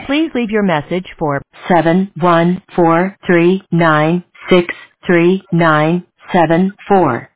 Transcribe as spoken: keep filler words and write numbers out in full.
Please leave your message for seven one four three nine six three nine seven four.